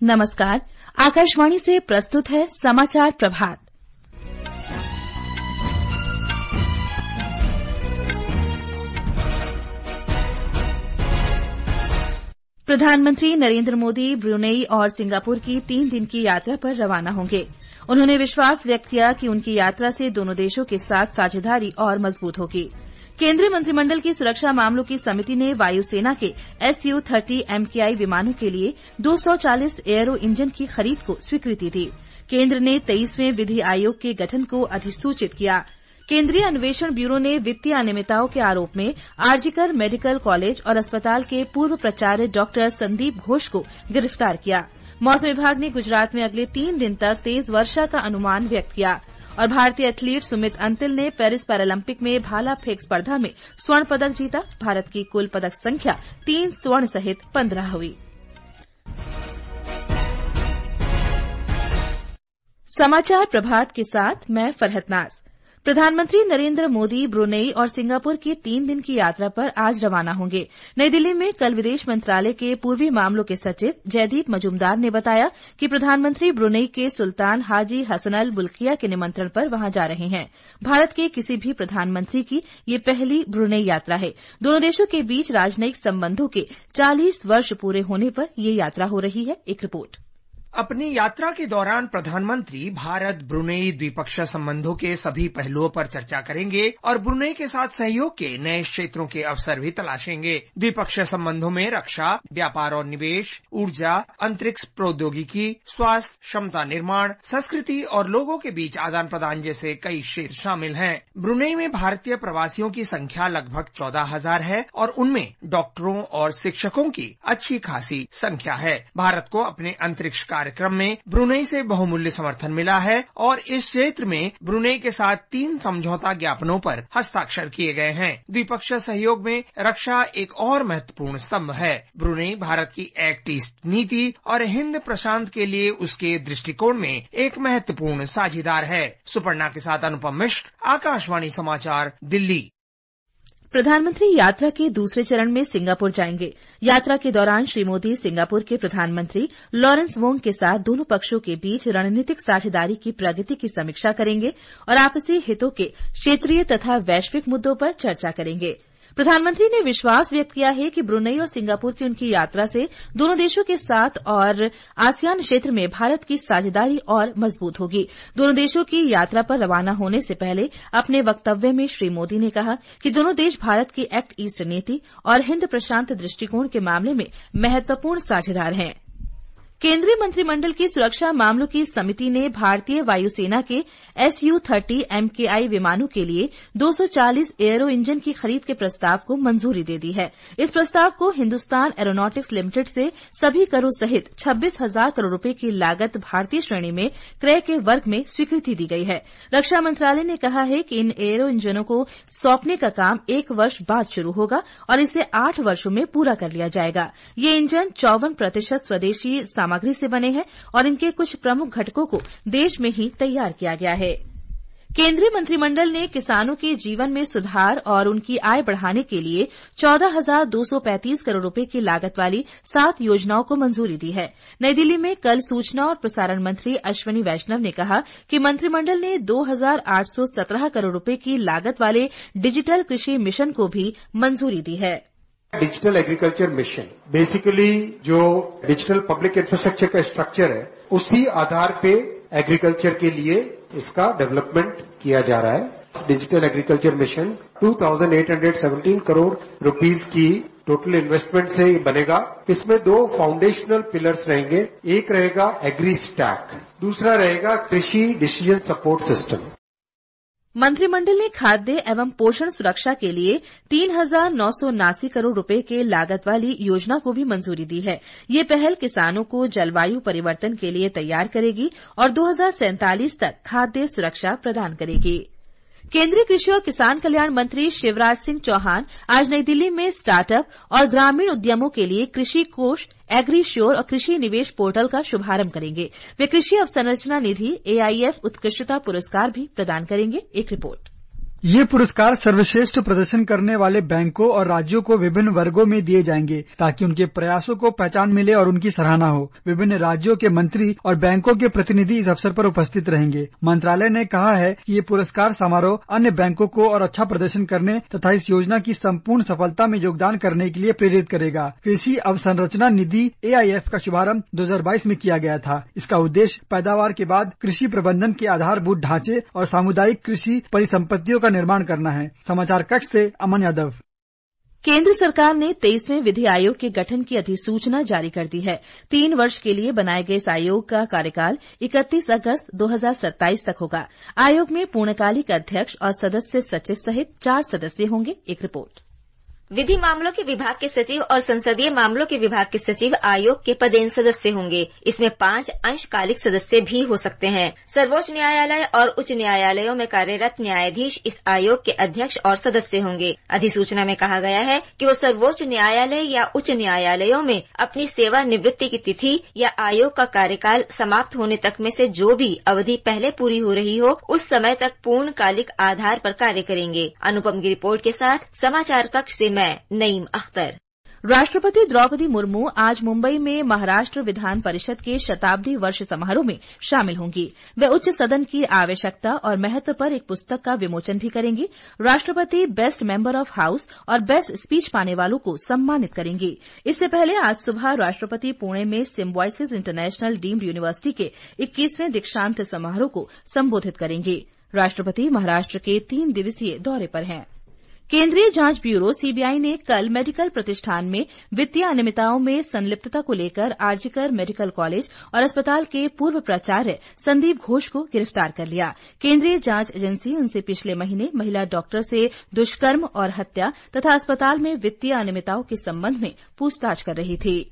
नमस्कार। आकाशवाणी से प्रस्तुत है समाचार प्रभात। प्रधानमंत्री नरेंद्र मोदी ब्रुनेई और सिंगापुर की 3 दिन की यात्रा पर रवाना होंगे। उन्होंने विश्वास व्यक्त किया कि उनकी यात्रा से दोनों देशों के साथ साझेदारी और मजबूत होगी। केंद्रीय मंत्रिमंडल की सुरक्षा मामलों की समिति ने वायुसेना के Su-30 MKI विमानों के लिए 240 एयरो इंजन की खरीद को स्वीकृति दी। केंद्र ने 23वें विधि आयोग के गठन को अधिसूचित किया। केंद्रीय अन्वेषण ब्यूरो ने वित्तीय अनियमितताओं के आरोप में आरजीकर मेडिकल कॉलेज और अस्पताल के पूर्व प्राचार्य डॉक्टर संदीप घोष को गिरफ्तार किया। मौसम विभाग ने गुजरात में अगले 3 दिन तक तेज वर्षा का अनुमान व्यक्त किया। और भारतीय एथलीट सुमित अंतिल ने पेरिस पैरालंपिक में भाला फेंक स्पर्धा में स्वर्ण पदक जीता। भारत की कुल पदक संख्या 3 स्वर्ण सहित 15 हुई। समाचार प्रभात के साथ मैं फरहत नाज। प्रधानमंत्री नरेंद्र मोदी ब्रुनेई और सिंगापुर की 3 दिन की यात्रा पर आज रवाना होंगे। नई दिल्ली में कल विदेश मंत्रालय के पूर्वी मामलों के सचिव जयदीप मजूमदार ने बताया कि प्रधानमंत्री ब्रुनेई के सुल्तान हाजी हसन अल बुल्किया के निमंत्रण पर वहां जा रहे हैं। भारत के किसी भी प्रधानमंत्री की ये पहली ब्रुनेई यात्रा है। दोनों देशों के बीच राजनयिक संबंधों के 40 वर्ष पूरे होने पर ये यात्रा हो रही है। एक रिपोर्ट। अपनी यात्रा के दौरान प्रधानमंत्री भारत ब्रुनेई द्विपक्षीय संबंधों के सभी पहलुओं पर चर्चा करेंगे और ब्रुनेई के साथ सहयोग के नए क्षेत्रों के अवसर भी तलाशेंगे। द्विपक्षीय संबंधों में रक्षा, व्यापार और निवेश, ऊर्जा, अंतरिक्ष प्रौद्योगिकी, स्वास्थ्य, क्षमता निर्माण, संस्कृति और लोगों के बीच आदान प्रदान जैसे कई क्षेत्र शामिल हैं। ब्रुनेई में भारतीय प्रवासियों की संख्या लगभग 14,000 है और उनमें डॉक्टरों और शिक्षकों की अच्छी खासी संख्या है। भारत को अपने अंतरिक्ष कार्यक्रम में ब्रुनेई से बहुमूल्य समर्थन मिला है और इस क्षेत्र में ब्रुनेई के साथ 3 समझौता ज्ञापनों पर हस्ताक्षर किए गए हैं। द्विपक्षीय सहयोग में रक्षा एक और महत्वपूर्ण स्तंभ है। ब्रुनेई भारत की एक्ट ईस्ट नीति और हिंद प्रशांत के लिए उसके दृष्टिकोण में एक महत्वपूर्ण साझेदार है। सुपर्णा के साथ अनुपम मिश्र, आकाशवाणी समाचार, दिल्ली। प्रधानमंत्री यात्रा के दूसरे चरण में सिंगापुर जाएंगे। यात्रा के दौरान श्री मोदी सिंगापुर के प्रधानमंत्री लॉरेंस वोंग के साथ दोनों पक्षों के बीच रणनीतिक साझेदारी की प्रगति की समीक्षा करेंगे और आपसी हितों के क्षेत्रीय तथा वैश्विक मुद्दों पर चर्चा करेंगे। प्रधानमंत्री ने विश्वास व्यक्त किया है कि ब्रुनेई और सिंगापुर की उनकी यात्रा से दोनों देशों के साथ और आसियान क्षेत्र में भारत की साझेदारी और मजबूत होगी। दोनों देशों की यात्रा पर रवाना होने से पहले अपने वक्तव्य में श्री मोदी ने कहा कि दोनों देश भारत की एक्ट ईस्ट नीति और हिंद प्रशांत दृष्टिकोण के मामले में महत्वपूर्ण साझेदार हैं। केंद्रीय मंत्रिमंडल की सुरक्षा मामलों की समिति ने भारतीय वायुसेना के Su-30 MKI विमानों के लिए 240 एयरो इंजन की खरीद के प्रस्ताव को मंजूरी दे दी है। इस प्रस्ताव को हिंदुस्तान एरोनॉटिक्स लिमिटेड से सभी करों सहित 26,000 करोड़ रुपए की लागत भारतीय श्रेणी में क्रय के वर्ग में स्वीकृति दी गई है। रक्षा मंत्रालय ने कहा है कि इन एयरो इंजनों को सौंपने का काम 1 वर्ष बाद शुरू होगा और इसे 8 वर्षों में पूरा कर लिया जाएगा। ये इंजन 54% स्वदेशी सामग्री से बने हैं और इनके कुछ प्रमुख घटकों को देश में ही तैयार किया गया है। केंद्रीय मंत्रिमंडल ने किसानों के जीवन में सुधार और उनकी आय बढ़ाने के लिए 14,235 करोड़ रुपए की लागत वाली 7 योजनाओं को मंजूरी दी है। नई दिल्ली में कल सूचना और प्रसारण मंत्री अश्विनी वैष्णव ने कहा कि मंत्रिमंडल ने 2,817 करोड़ रुपए की लागत वाले डिजिटल कृषि मिशन को भी मंजूरी दी है। डिजिटल एग्रीकल्चर मिशन बेसिकली जो डिजिटल पब्लिक इंफ्रास्ट्रक्चर का स्ट्रक्चर है उसी आधार पे एग्रीकल्चर के लिए इसका डेवलपमेंट किया जा रहा है। Digital agriculture mission 2,817 crore rupees की टोटल इन्वेस्टमेंट से बनेगा। इसमें 2 फाउंडेशनल पिलर्स रहेंगे। एक रहेगा एग्री स्टैक, दूसरा रहेगा कृषि डिसीजन सपोर्ट सिस्टम। मंत्रिमंडल ने खाद्य एवं पोषण सुरक्षा के लिए 3,979 करोड़ रुपए के लागत वाली योजना को भी मंजूरी दी है। ये पहल किसानों को जलवायु परिवर्तन के लिए तैयार करेगी और 2047 तक खाद्य सुरक्षा प्रदान करेगी। केंद्रीय कृषि और किसान कल्याण मंत्री शिवराज सिंह चौहान आज नई दिल्ली में स्टार्टअप और ग्रामीण उद्यमों के लिए कृषि कोष, एग्री श्योर और कृषि निवेश पोर्टल का शुभारंभ करेंगे। वे कृषि अवसंरचना निधि AIF उत्कृष्टता पुरस्कार भी प्रदान करेंगे। एक रिपोर्ट। ये पुरस्कार सर्वश्रेष्ठ प्रदर्शन करने वाले बैंकों और राज्यों को विभिन्न वर्गों में दिए जाएंगे ताकि उनके प्रयासों को पहचान मिले और उनकी सराहना हो। विभिन्न राज्यों के मंत्री और बैंकों के प्रतिनिधि इस अवसर पर उपस्थित रहेंगे। मंत्रालय ने कहा है कि ये पुरस्कार समारोह अन्य बैंकों को और अच्छा प्रदर्शन करने तथा इस योजना की संपूर्ण सफलता में योगदान करने के लिए प्रेरित करेगा। कृषि अवसंरचना निधि AIF का शुभारंभ 2022 में किया गया था। इसका उद्देश्य पैदावार के बाद कृषि प्रबंधन के आधारभूत ढांचे और सामुदायिक कृषि परिसंपत्तियों का निर्माण करना है। समाचार कक्ष से अमन यादव। केंद्र सरकार ने 23वें विधि आयोग के गठन की अधिसूचना जारी कर दी है। 3 वर्ष के लिए बनाए गए इस आयोग का कार्यकाल 31 अगस्त 2027 तक होगा। आयोग में पूर्णकालिक अध्यक्ष और सदस्य सचिव सहित 4 सदस्य होंगे। एक रिपोर्ट। विधि मामलों के विभाग के सचिव और संसदीय मामलों के विभाग के सचिव आयोग के पदेन सदस्य होंगे। इसमें 5 अंशकालिक सदस्य भी हो सकते हैं। सर्वोच्च न्यायालय और उच्च न्यायालयों में कार्यरत न्यायाधीश इस आयोग के अध्यक्ष और सदस्य होंगे। अधिसूचना में कहा गया है कि वो सर्वोच्च न्यायालय या उच्च न्यायालयों में अपनी सेवानिवृत्ति की तिथि या आयोग का कार्यकाल समाप्त होने तक में से जो भी अवधि पहले पूरी हो रही हो उस समय तक पूर्णकालिक आधार पर कार्य करेंगे। अनुपम की रिपोर्ट के साथ समाचार कक्ष से नईम अख्तर। राष्ट्रपति द्रौपदी मुर्मू आज मुंबई में महाराष्ट्र विधान परिषद के शताब्दी वर्ष समारोह में शामिल होंगी। वे उच्च सदन की आवश्यकता और महत्व पर एक पुस्तक का विमोचन भी करेंगी। राष्ट्रपति बेस्ट मेंबर ऑफ हाउस और बेस्ट स्पीच पाने वालों को सम्मानित करेंगी। इससे पहले आज सुबह राष्ट्रपति पुणे में सिम्बायोसिस इंटरनेशनल डीम्ड यूनिवर्सिटी के 21वें दीक्षांत समारोह को संबोधित करेंगे। राष्ट्रपति महाराष्ट्र के 3 दिवसीय दौरे पर हैं। केंद्रीय जांच ब्यूरो CBI ने कल मेडिकल प्रतिष्ठान में वित्तीय अनियमितताओं में संलिप्तता को लेकर आरजीकर मेडिकल कॉलेज और अस्पताल के पूर्व प्राचार्य संदीप घोष को गिरफ्तार कर लिया। केंद्रीय जांच एजेंसी उनसे पिछले महीने महिला डॉक्टर से दुष्कर्म और हत्या तथा अस्पताल में वित्तीय अनियमितताओं के संबंध में पूछताछ कर रही थी।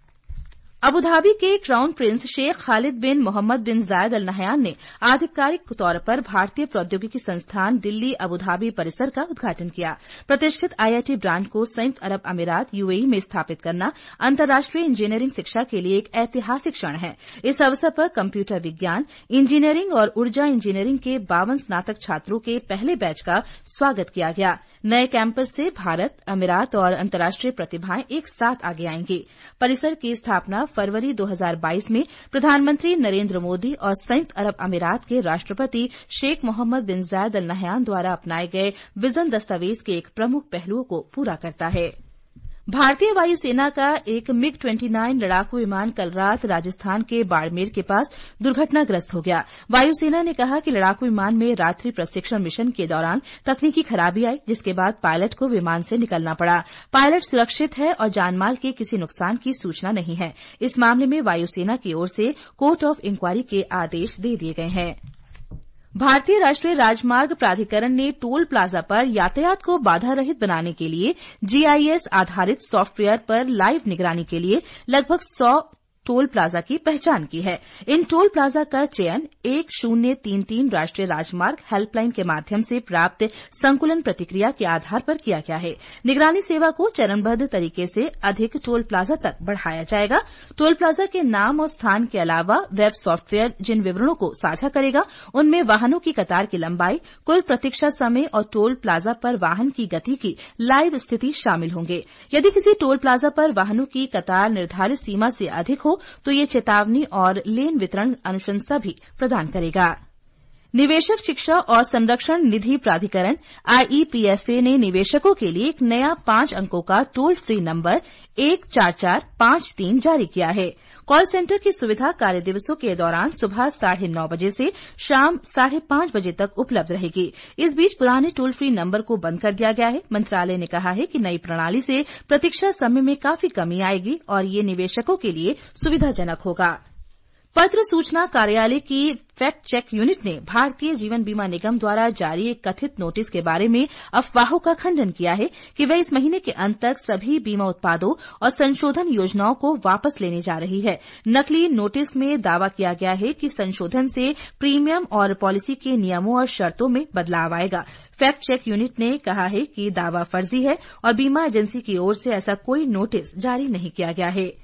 अबुधाबी के crown prince Sheikh Khalid bin Mohammed bin Zayed Al Nahyan ने आधिकारिक तौर पर भारतीय प्रौद्योगिकी संस्थान दिल्ली अबुधाबी परिसर का उद्घाटन किया। प्रतिष्ठित IIT ब्रांड को संयुक्त अरब अमीरात UAE में स्थापित करना अंतर्राष्ट्रीय इंजीनियरिंग शिक्षा के लिए एक ऐतिहासिक क्षण है। इस अवसर पर कंप्यूटर विज्ञान, इंजीनियरिंग और ऊर्जा इंजीनियरिंग के 52 स्नातक छात्रों के पहले बैच का स्वागत किया गया। नए कैंपस से भारत, अमीरात और अंतर्राष्ट्रीय प्रतिभाएं एक साथ आगे आएंगी। परिसर की स्थापना फरवरी 2022 में प्रधानमंत्री नरेंद्र मोदी और संयुक्त अरब अमीरात के राष्ट्रपति Sheikh Mohammad bin Zayed Al Nahyan द्वारा अपनाए गए विजन दस्तावेज के एक प्रमुख पहलुओं को पूरा करता है। भारतीय वायुसेना का एक MiG-29 लड़ाकू विमान कल रात राजस्थान के बाड़मेर के पास दुर्घटनाग्रस्त हो गया। वायुसेना ने कहा कि लड़ाकू विमान में रात्रि प्रशिक्षण मिशन के दौरान तकनीकी खराबी आई, जिसके बाद पायलट को विमान से निकलना पड़ा। पायलट सुरक्षित है और जानमाल के किसी नुकसान की सूचना नहीं है। इस मामले में वायुसेना की ओर से कोर्ट ऑफ इंक्वायरी के आदेश दे दिए गए हैं। भारतीय राष्ट्रीय राजमार्ग प्राधिकरण ने टोल प्लाजा पर यातायात को बाधा रहित बनाने के लिए GIS आधारित सॉफ्टवेयर पर लाइव निगरानी के लिए लगभग 100 टोल प्लाजा की पहचान की है। इन टोल प्लाजा का चयन 1033 राष्ट्रीय राजमार्ग हेल्पलाइन के माध्यम से प्राप्त संकुलन प्रतिक्रिया के आधार पर किया गया है। निगरानी सेवा को चरणबद्ध तरीके से अधिक टोल प्लाजा तक बढ़ाया जाएगा। टोल प्लाजा के नाम और स्थान के अलावा वेब सॉफ्टवेयर जिन विवरणों को साझा करेगा उनमें वाहनों की कतार की लंबाई, कुल प्रतीक्षा समय और टोल प्लाजा पर वाहन की गति की लाइव स्थिति शामिल होंगे। यदि किसी टोल प्लाजा पर वाहनों की कतार निर्धारित सीमा से अधिक हो तो ये चेतावनी और लेन वितरण अनुशंसा भी प्रदान करेगा। निवेशक शिक्षा और संरक्षण निधि प्राधिकरण IEPFA ने निवेशकों के लिए एक नया 5 अंकों का टोल फ्री नंबर 14453 जारी किया है। कॉल सेंटर की सुविधा कार्य दिवसों के दौरान सुबह 9:30 बजे से शाम 5:30 बजे तक उपलब्ध रहेगी। इस बीच पुराने टोल फ्री नंबर को बंद कर दिया गया है। मंत्रालय ने कहा है कि नई प्रणाली से प्रतीक्षा समय में काफी कमी आएगी और ये निवेशकों के लिए सुविधाजनक होगा। पत्र सूचना कार्यालय की फैक्ट चेक यूनिट ने भारतीय जीवन बीमा निगम द्वारा जारी एक कथित नोटिस के बारे में अफवाहों का खंडन किया है कि वह इस महीने के अंत तक सभी बीमा उत्पादों और संशोधन योजनाओं को वापस लेने जा रही है। नकली नोटिस में दावा किया गया है कि संशोधन से प्रीमियम और पॉलिसी के नियमों और शर्तों में बदलाव आएगा। फैक्ट चेक यूनिट ने कहा है कि दावा फर्जी है और बीमा एजेंसी की ओर से ऐसा कोई नोटिस जारी नहीं किया गया है।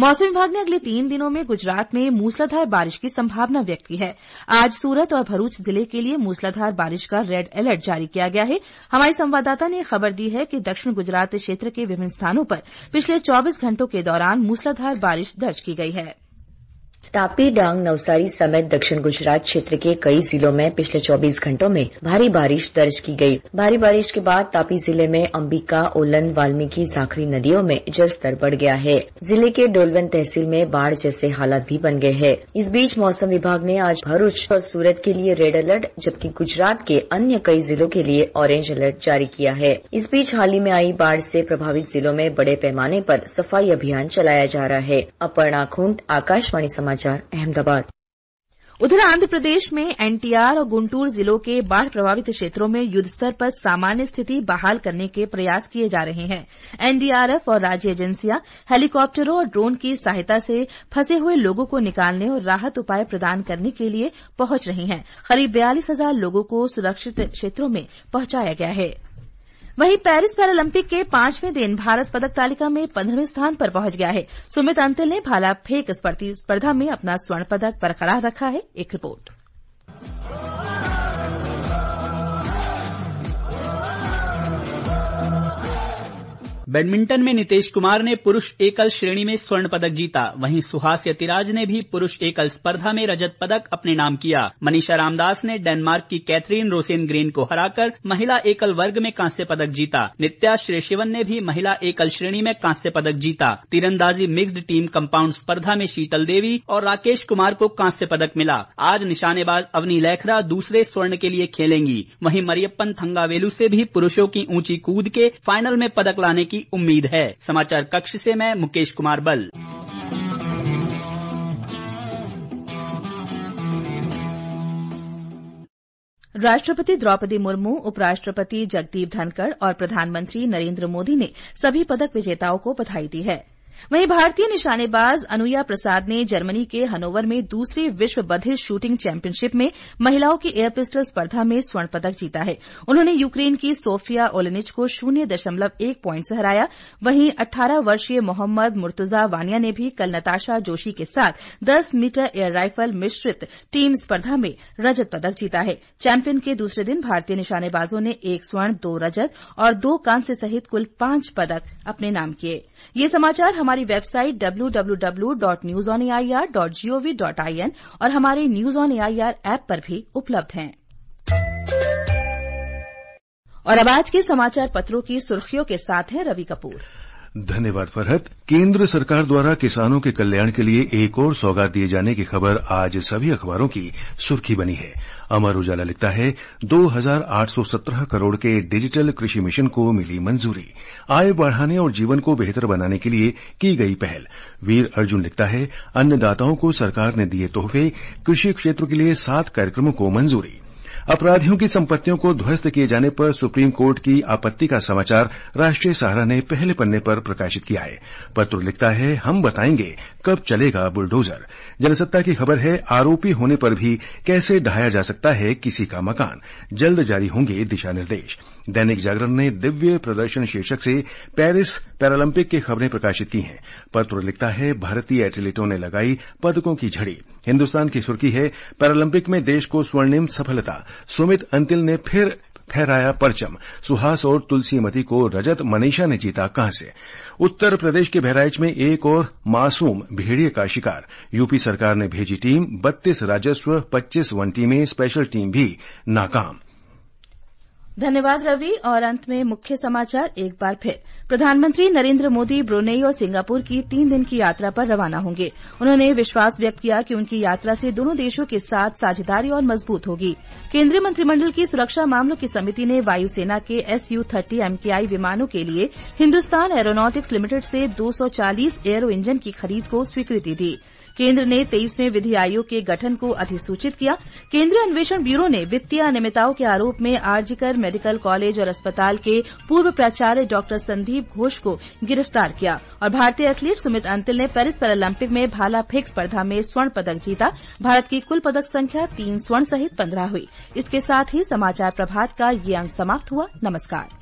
मौसम विभाग ने अगले 3 दिनों में गुजरात में मूसलाधार बारिश की संभावना व्यक्त की है। आज सूरत और भरूच जिले के लिए मूसलाधार बारिश का रेड अलर्ट जारी किया गया है। हमारी संवाददाता ने खबर दी है कि दक्षिण गुजरात क्षेत्र के विभिन्न स्थानों पर पिछले 24 घंटों के दौरान मूसलाधार बारिश दर्ज की गई है। तापी, डांग, नवसारी समेत दक्षिण गुजरात क्षेत्र के कई जिलों में पिछले 24 घंटों में भारी बारिश दर्ज की गई। भारी बारिश के बाद तापी जिले में अंबिका, ओलन, वाल्मीकि, जाखरी नदियों में जलस्तर बढ़ गया है। जिले के डोलवन तहसील में बाढ़ जैसे हालात भी बन गए हैं। इस बीच मौसम विभाग ने आज भरूच और सूरत के लिए रेड अलर्ट जबकि गुजरात के अन्य कई जिलों के लिए ऑरेंज अलर्ट जारी किया है। इस बीच हाल ही में आई बाढ़ से प्रभावित जिलों में बड़े पैमाने पर सफाई अभियान चलाया जा रहा है। अपर्णा खुंट, आकाशवाणी समाचार, अहमदाबाद। उधर आंध्र प्रदेश में एनटीआर और गुंटूर जिलों के बाढ़ प्रभावित क्षेत्रों में युद्धस्तर पर सामान्य स्थिति बहाल करने के प्रयास किए जा रहे हैं। एनडीआरएफ और राज्य एजेंसियां हेलीकॉप्टरों और ड्रोन की सहायता से फंसे हुए लोगों को निकालने और राहत उपाय प्रदान करने के लिए पहुंच रही हैं। करीब 42,000 लोगों को सुरक्षित क्षेत्रों में पहुंचाया गया है। वहीं पेरिस पैरालंपिक के 5वें दिन भारत पदक तालिका में 15वें स्थान पर पहुंच गया है। सुमित अंतिल ने भाला फेंक स्पर्धा में अपना स्वर्ण पदक बरकरार रखा है। एक रिपोर्ट। बैडमिंटन में नीतीश कुमार ने पुरुष एकल श्रेणी में स्वर्ण पदक जीता। वहीं सुहास यतिराज ने भी पुरुष एकल स्पर्धा में रजत पदक अपने नाम किया। मनीषा रामदास ने डेनमार्क की कैथरीन रोसेनग्रेन को हराकर महिला एकल वर्ग में कांस्य पदक जीता। नित्या श्रेयशिवन ने भी महिला एकल श्रेणी में कांस्य पदक जीता। तीरंदाजी मिक्स्ड टीम कंपाउंड स्पर्धा में शीतल देवी और राकेश कुमार को कांस्य पदक मिला। आज निशानेबाज अवनी लैखरा दूसरे स्वर्ण के लिए खेलेंगी। वहीं मरियप्पन थंगावेलु से भी पुरुषों की ऊंची कूद के फाइनल में पदक लाने की उम्मीद है। समाचार कक्ष से मैं मुकेश कुमार बल। राष्ट्रपति द्रौपदी मुर्मू, उपराष्ट्रपति जगदीप धनखड़ और प्रधानमंत्री नरेंद्र मोदी ने सभी पदक विजेताओं को बधाई दी है। वहीं भारतीय निशानेबाज अनुया प्रसाद ने जर्मनी के हनोवर में दूसरी विश्व बधिर शूटिंग चैंपियनशिप में महिलाओं की एयर पिस्टल स्पर्धा में स्वर्ण पदक जीता है। उन्होंने यूक्रेन की सोफिया ओलेनिच को 0.1 पॉइंट से हराया। वहीं 18 वर्षीय मोहम्मद मुर्तुजा वानिया ने भी कल नताशा जोशी के साथ 10 मीटर एयर राइफल मिश्रित टीम स्पर्धा में रजत पदक जीता है। चैंपियन के दूसरे दिन भारतीय निशानेबाजों ने 1 स्वर्ण, 2 रजत और 2 कांस्य सहित कुल 5 पदक अपने नाम किए। ये समाचार हमारी वेबसाइट www.newsonair.gov.in और हमारे न्यूज ऑन एआईआर ऐप पर भी उपलब्ध हैं। और अब आज के समाचार पत्रों की सुर्खियों के साथ हैं रवि कपूर। धन्यवाद फरहत। केंद्र सरकार द्वारा किसानों के कल्याण के लिए एक और सौगात दिए जाने की खबर आज सभी अखबारों की सुर्खी बनी है। अमर उजाला लिखता है 2817 करोड़ के डिजिटल कृषि मिशन को मिली मंजूरी। आय बढ़ाने और जीवन को बेहतर बनाने के लिए की गई पहल। वीर अर्जुन लिखता है अन्नदाताओं को सरकार ने दिए तोहफे। कृषि क्षेत्र के लिए 7 कार्यक्रमों को मंजूरी। अपराधियों की संपत्तियों को ध्वस्त किए जाने पर सुप्रीम कोर्ट की आपत्ति का समाचार राष्ट्रीय सहारा ने पहले पन्ने पर प्रकाशित किया है। पत्र लिखता है हम बताएंगे कब चलेगा बुलडोजर। जनसत्ता की खबर है आरोपी होने पर भी कैसे ढहाया जा सकता है किसी का मकान। जल्द जारी होंगे दिशा निर्देश। दैनिक जागरण ने दिव्य प्रदर्शन शीर्षक से पेरिस पैरालंपिक की खबरें प्रकाशित की हैं। पत्र लिखता है भारतीय एथलीटों ने लगाई पदकों की झड़ी। हिन्दुस्तान की सुर्खी है पैरालंपिक में देश को स्वर्णिम सफलता। सुमित अंतिल ने फिर फहराया परचम। सुहास और तुलसीमती को रजत, मनीषा ने जीता कांस्य। उत्तर प्रदेश के बहराइच में एक और मासूम भेड़िए का शिकार। यूपी सरकार ने भेजी टीम। 32 राजस्व, 25 वन टीमें, स्पेशल टीम भी नाकाम। धन्यवाद रवि। और अंत में मुख्य समाचार एक बार फिर। प्रधानमंत्री नरेंद्र मोदी ब्रुनेई और सिंगापुर की 3 दिन की यात्रा पर रवाना होंगे। उन्होंने विश्वास व्यक्त किया कि उनकी यात्रा से दोनों देशों के साथ साझेदारी और मजबूत होगी। केंद्रीय मंत्रिमंडल की सुरक्षा मामलों की समिति ने वायुसेना के SU-30 MKI विमानों के लिए हिन्दुस्तान एरोनॉटिक्स लिमिटेड से 240 एयरो इंजन की खरीद को स्वीकृति दी। केंद्र ने 23वें विधि आयोग के गठन को अधिसूचित किया। केंद्रीय अन्वेषण ब्यूरो ने वित्तीय अनियमितताओं के आरोप में आरजीकर मेडिकल कॉलेज और अस्पताल के पूर्व प्राचार्य डॉक्टर संदीप घोष को गिरफ्तार किया। और भारतीय एथलीट सुमित अंतिल ने पेरिस पैरालंपिक में भाला फेंक स्पर्धा में स्वर्ण पदक जीता। भारत की कुल पदक संख्या 3 स्वर्ण सहित 15 हुई। इसके साथ ही समाचार प्रभात का ये अंक समाप्त हुआ। नमस्कार।